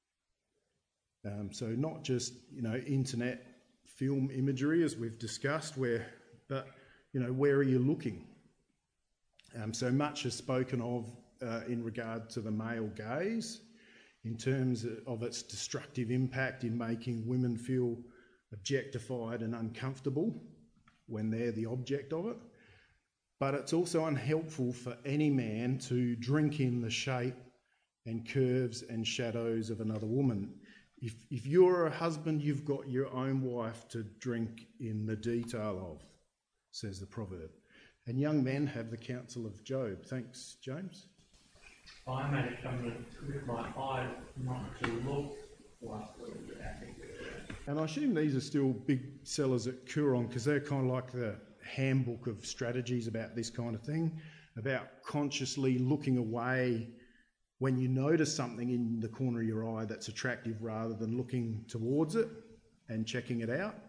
Um, so not just, you know, internet film imagery as we've discussed, where, but, you know, where are you looking? Um, so much is spoken of uh, in regard to the male gaze in terms of its destructive impact in making women feel objectified and uncomfortable when they're the object of it. But it's also unhelpful for any man to drink in the shape and curves and shadows of another woman. If, if you're a husband, you've got your own wife to drink in the detail of, says the proverb. And young men have the counsel of Job. Thanks, James. I made a covenant with my eyes not to look lustfully at me. And I assume these are still big sellers at Koorong, because they're kind of like the handbook of strategies about this kind of thing, about consciously looking away when you notice something in the corner of your eye that's attractive, rather than looking towards it and checking it out.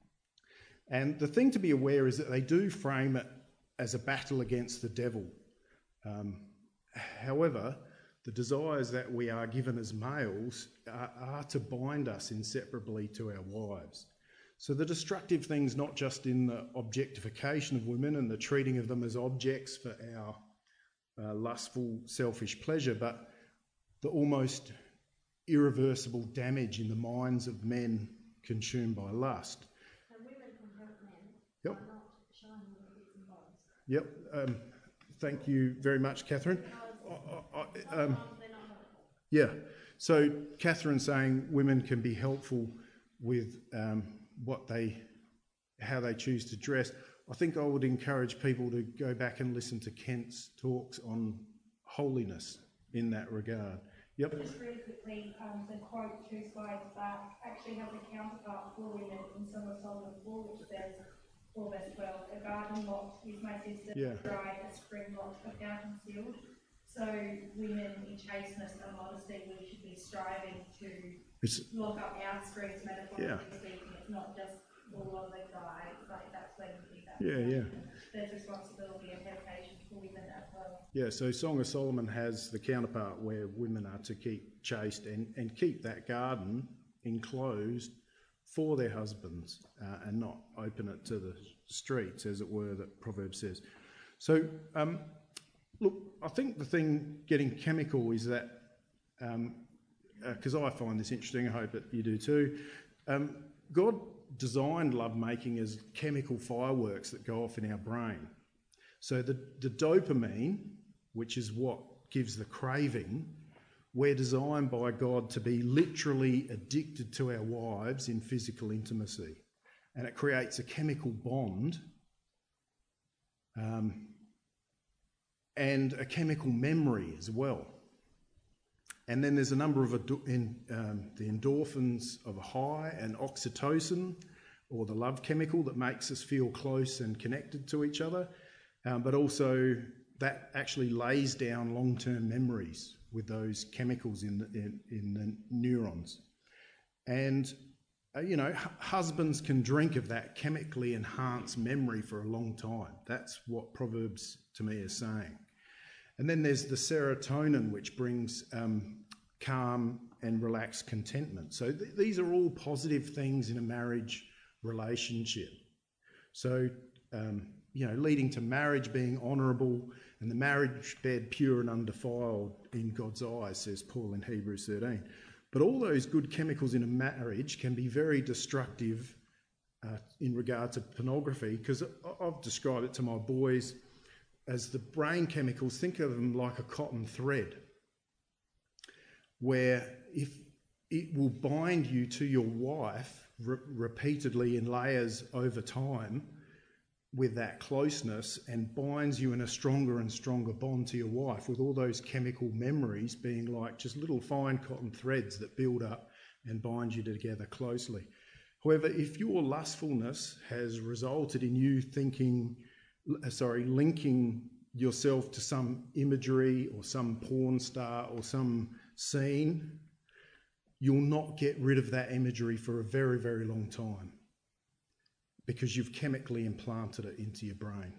And the thing to be aware is that they do frame it as a battle against the devil. Um, however, the desires that we are given as males are, are to bind us inseparably to our wives. So the destructive thing's not just in the objectification of women and the treating of them as objects for our uh, lustful, selfish pleasure, but the almost irreversible damage in the minds of men consumed by lust. And women can help men Yep. by not showing them the bits and bobs. Yep. Um, thank you very much, Catherine. I, I, I, um, yeah. So Catherine's saying women can be helpful with um, what they, how they choose to dress. I think I would encourage people to go back and listen to Kent's talks on holiness in that regard. Yep. Just really quickly, um, the quote two slides back actually has a counterpart for women in Song of Solomon four, which says, four verse twelve, a garden lot is my sister, Yeah. dry, a spring lot of down concealed. So women in chasteness and modesty, we should be striving to It's, lock up our streets, metaphorically Yeah. speaking. It's not just all on the guy, like that's when we that. Yeah, yeah. There's responsibility and dedication for women as well. yeah, so Song of Solomon has the counterpart where women are to keep chaste and, and keep that garden enclosed for their husbands uh, and not open it to the streets, as it were, that Proverbs says. So, um, look, I think the thing getting chemical is that, because um, uh, I find this interesting, I hope that you do too, um, God designed lovemaking as chemical fireworks that go off in our brain. So the, the dopamine, which is what gives the craving, we're designed by God to be literally addicted to our wives in physical intimacy. And it creates a chemical bond um, and a chemical memory as well. And then there's a number of in, um, the endorphins of a high and oxytocin, or the love chemical that makes us feel close and connected to each other. Um, but also that actually lays down long-term memories with those chemicals in the, in, in the neurons. And, uh, you know, h- husbands can drink of that chemically enhanced memory for a long time. That's what Proverbs to me is saying. And then there's the serotonin, which brings um, calm and relaxed contentment. So th- these are all positive things in a marriage relationship. So, um, you know, leading to marriage being honourable and the marriage bed pure and undefiled in God's eyes, says Paul in Hebrews thirteen. But all those good chemicals in a marriage can be very destructive uh, in regard to pornography, because I've described it to my boys as the brain chemicals. Think of them like a cotton thread, where if it will bind you to your wife re- repeatedly in layers over time with that closeness, and binds you in a stronger and stronger bond to your wife, with all those chemical memories being like just little fine cotton threads that build up and bind you together closely. However, if your lustfulness has resulted in you thinking, sorry, linking yourself to some imagery or some porn star or some scene, you'll not get rid of that imagery for a very, very long time because you've chemically implanted it into your brain.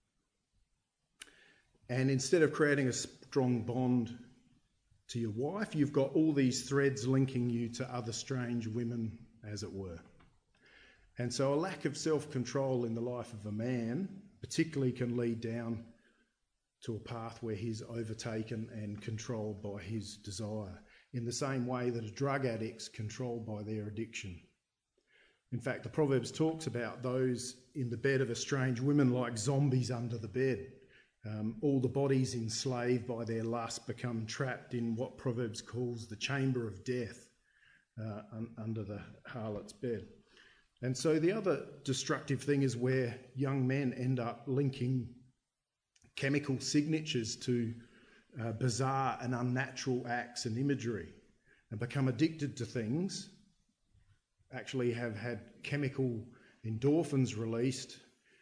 And instead of creating a strong bond to your wife, you've got all these threads linking you to other strange women, as it were. And so a lack of self-control in the life of a man particularly can lead down to a path where he's overtaken and controlled by his desire, in the same way that a drug addict's controlled by their addiction. In fact, the Proverbs talks about those in the bed of a strange woman like zombies under the bed. Um, all the bodies enslaved by their lust become trapped in what Proverbs calls the chamber of death uh, un- under the harlot's bed. And so the other destructive thing is where young men end up linking chemical signatures to uh, bizarre and unnatural acts and imagery and become addicted to things, actually have had chemical endorphins released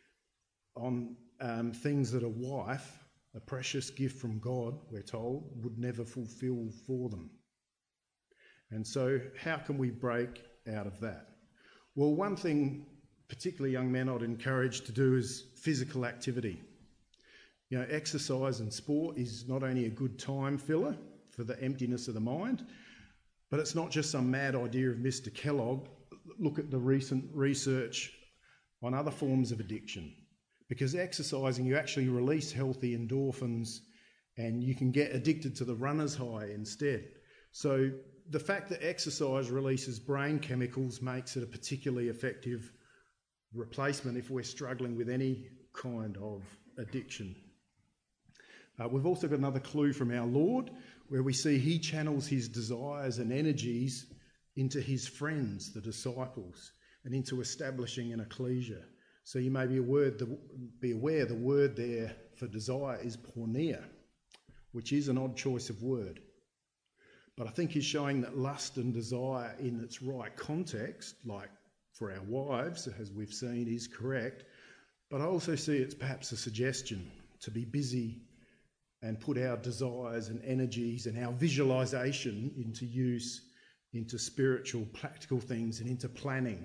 on um, things that a wife, a precious gift from God, we're told, would never fulfill for them. And so how can we break out of that? Well, one thing, particularly young men, I'd encourage to do is physical activity. You know, exercise and sport is not only a good time filler for the emptiness of the mind, but it's not just some mad idea of Mister Kellogg. Look at the recent research on other forms of addiction. Because exercising, you actually release healthy endorphins and you can get addicted to the runner's high instead. So the fact that exercise releases brain chemicals makes it a particularly effective replacement if we're struggling with any kind of addiction. Uh, we've also got another clue from our Lord where we see he channels his desires and energies into his friends, the disciples, and into establishing an ecclesia. So you may be aware, the, be aware the word there for desire is porneia, which is an odd choice of word. But I think he's showing that lust and desire in its right context, like for our wives, as we've seen, is correct. But I also see it's perhaps a suggestion to be busy and put our desires and energies and our visualisation into use, into spiritual, practical things and into planning.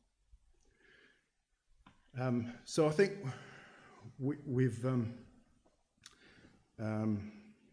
Um, so I think we, we've um, um,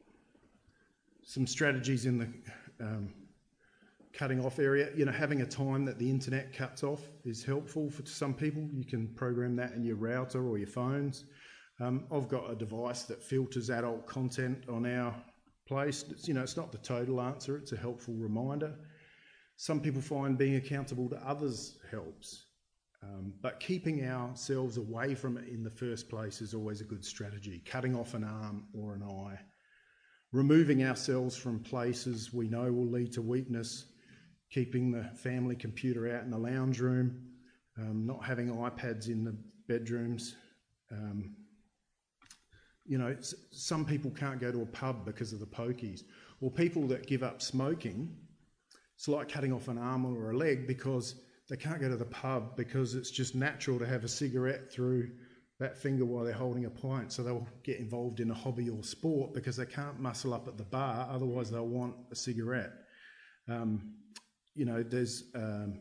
some strategies in the um, cutting off area. You know, having a time that the internet cuts off is helpful for some people. You can program that in your router or your phones. Um, I've got a device that filters adult content on our place. It's, you know, it's not the total answer. It's a helpful reminder. Some people find being accountable to others helps. Um, but keeping ourselves away from it in the first place is always a good strategy. Cutting off an arm or an eye. Removing ourselves from places we know will lead to weakness. Keeping the family computer out in the lounge room. Um, not having iPads in the bedrooms. Um, you know, some people can't go to a pub because of the pokies. Or people that give up smoking, it's like cutting off an arm or a leg because they can't go to the pub because it's just natural to have a cigarette through that finger while they're holding a pint. So they'll get involved in a hobby or sport because they can't muscle up at the bar. Otherwise, they'll want a cigarette. Um, you know, there's um,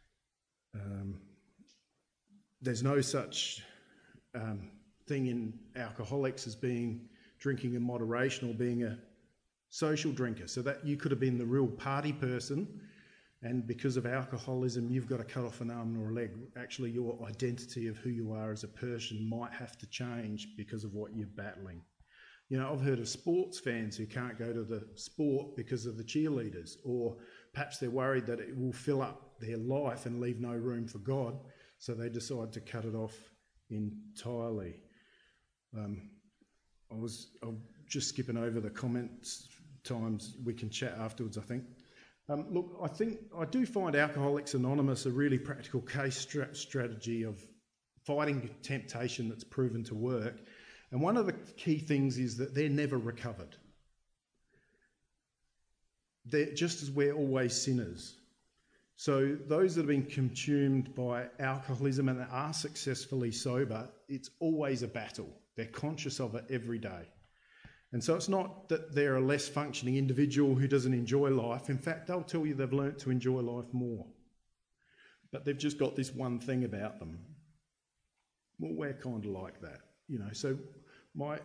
um, there's no such um, thing in alcoholics as being drinking in moderation or being a social drinker. So that you could have been the real party person, and because of alcoholism, you've got to cut off an arm or a leg. Actually, your identity of who you are as a person might have to change because of what you're battling. You know, I've heard of sports fans who can't go to the sport because of the cheerleaders, or perhaps they're worried that it will fill up their life and leave no room for God, so they decide to cut it off entirely. Um, I was I'm just skipping over the comments times. We can chat afterwards, I think. Um, look, I think I do find Alcoholics Anonymous a really practical case stra- strategy of fighting temptation that's proven to work. And one of the key things is that they're never recovered. They're just as we're always sinners. So those that have been consumed by alcoholism and are successfully sober, it's always a battle. They're conscious of it every day. And so it's not that they're a less functioning individual who doesn't enjoy life. In fact, they'll tell you they've learnt to enjoy life more. But they've just got this one thing about them. Well, we're kind of like that, you know. So my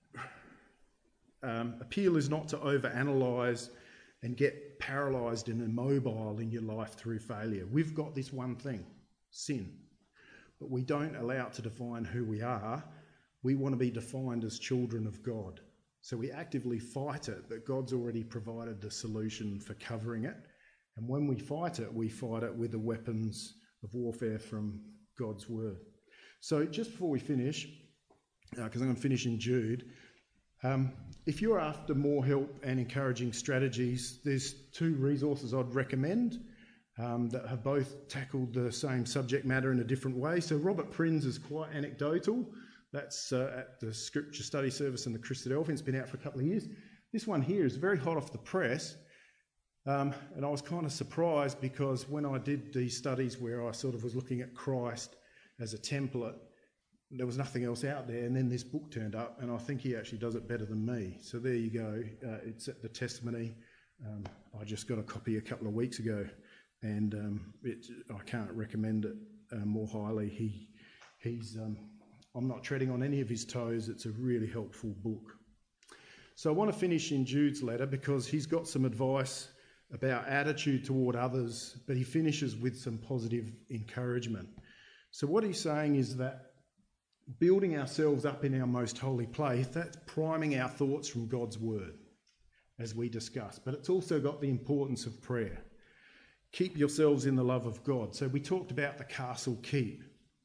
um, appeal is not to overanalyse and get paralysed and immobile in your life through failure. We've got this one thing, sin. But we don't allow it to define who we are. We want to be defined as children of God. So we actively fight it, but God's already provided the solution for covering it. And when we fight it, we fight it with the weapons of warfare from God's word. So just before we finish, because uh, I'm going to finish in Jude, um, if you're after more help and encouraging strategies, there's two resources I'd recommend um, that have both tackled the same subject matter in a different way. So Robert Prinz is quite anecdotal. That's uh, at the Scripture Study Service in the Christadelphian. It's been out for a couple of years. This one here is very hot off the press. Um, and I was kind of surprised because when I did these studies where I sort of was looking at Christ as a template, there was nothing else out there. And then this book turned up, and I think he actually does it better than me. So there you go. Uh, it's at the Testimony. Um, I just got a copy a couple of weeks ago, and um, it, I can't recommend it uh, more highly. He, he's, um, I'm not treading on any of his toes. It's a really helpful book. So I want to finish in Jude's letter because he's got some advice about attitude toward others, but he finishes with some positive encouragement. So what he's saying is that building ourselves up in our most holy place, that's priming our thoughts from God's word, as we discussed. But it's also got the importance of prayer. Keep yourselves in the love of God. So we talked about the castle keep.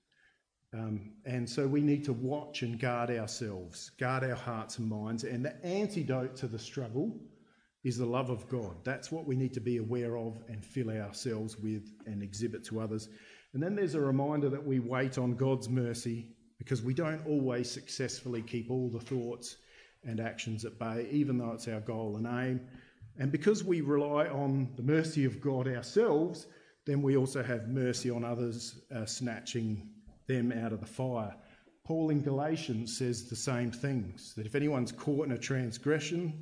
Um, and so we need to watch and guard ourselves, guard our hearts and minds. And the antidote to the struggle is the love of God. That's what we need to be aware of and fill ourselves with and exhibit to others. And then there's a reminder that we wait on God's mercy because we don't always successfully keep all the thoughts and actions at bay, even though it's our goal and aim. And because we rely on the mercy of God ourselves, then we also have mercy on others, uh, snatching them out of the fire. Paul in Galatians says the same things, that if anyone's caught in a transgression,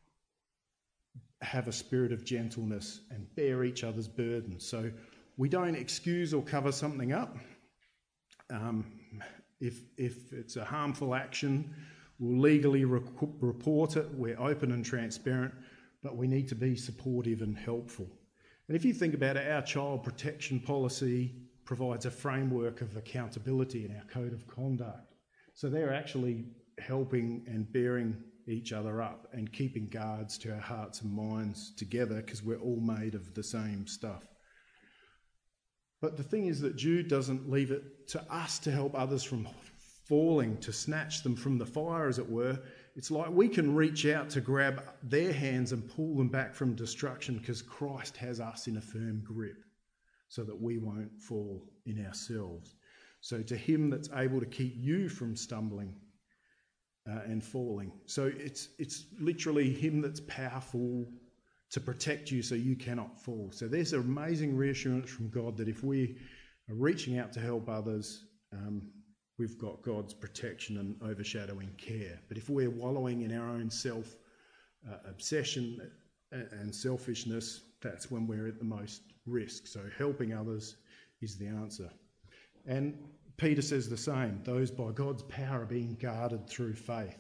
have a spirit of gentleness and bear each other's burdens. So we don't excuse or cover something up. Um, if, if it's a harmful action, we'll legally rec- report it. We're open and transparent, but we need to be supportive and helpful. And if you think about it, our child protection policy provides a framework of accountability in our code of conduct. So they're actually helping and bearing each other up and keeping guards to our hearts and minds together because we're all made of the same stuff. But the thing is that Jude doesn't leave it to us to help others from falling, to snatch them from the fire, as it were. It's like we can reach out to grab their hands and pull them back from destruction because Christ has us in a firm grip so that we won't fall in ourselves. So to him that's able to keep you from stumbling Uh, and falling. So it's it's literally him that's powerful to protect you so you cannot fall. So there's an amazing reassurance from God that if we are reaching out to help others, um, we've got God's protection and overshadowing care. But if we're wallowing in our own self uh, obsession and selfishness, that's when we're at the most risk. So helping others is the answer. And Peter says the same. Those by God's power are being guarded through faith.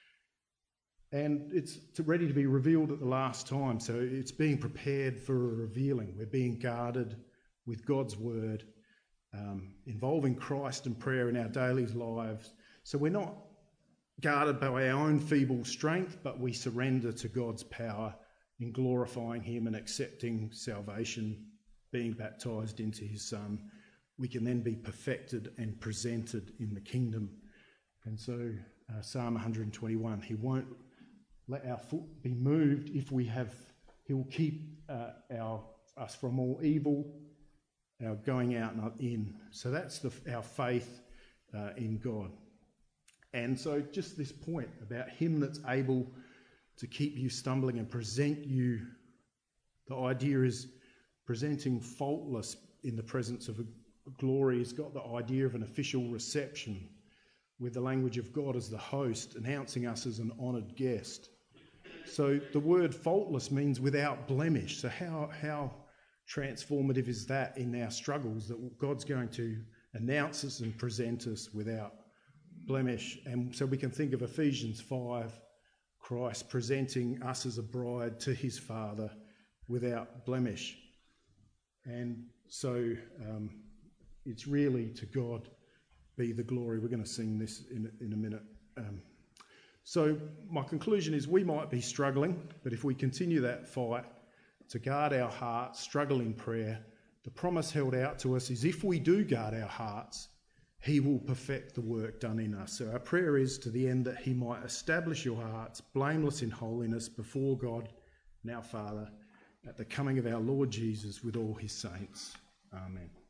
And it's ready to be revealed at the last time. So it's being prepared for a revealing. We're being guarded with God's word, um, involving Christ and prayer in our daily lives. So we're not guarded by our own feeble strength, but we surrender to God's power in glorifying him and accepting salvation, being baptised into his Son. We can then be perfected and presented in the kingdom. And so uh, Psalm one twenty-one, he won't let our foot be moved if we have, he will keep uh, our us from all evil, our going out and in. So that's the, our faith uh, in God. And so just this point about him that's able to keep you stumbling and present you, the idea is presenting faultless in the presence of a glory. Has got the idea of an official reception. with the language of God as the host, announcing us as an honoured guest. So the word faultless means without blemish. So how, how transformative is that in our struggles, that God's going to announce us and present us without blemish? And so we can think of Ephesians five, Christ presenting us as a bride to his Father without blemish. And so um, it's really to God be the glory. We're going to sing this in, in a minute. Um, so my conclusion is we might be struggling, but if we continue that fight to guard our hearts, struggle in prayer, the promise held out to us is if we do guard our hearts, he will perfect the work done in us. So our prayer is to the end that he might establish your hearts blameless in holiness before God and our Father at the coming of our Lord Jesus with all his saints. Amen.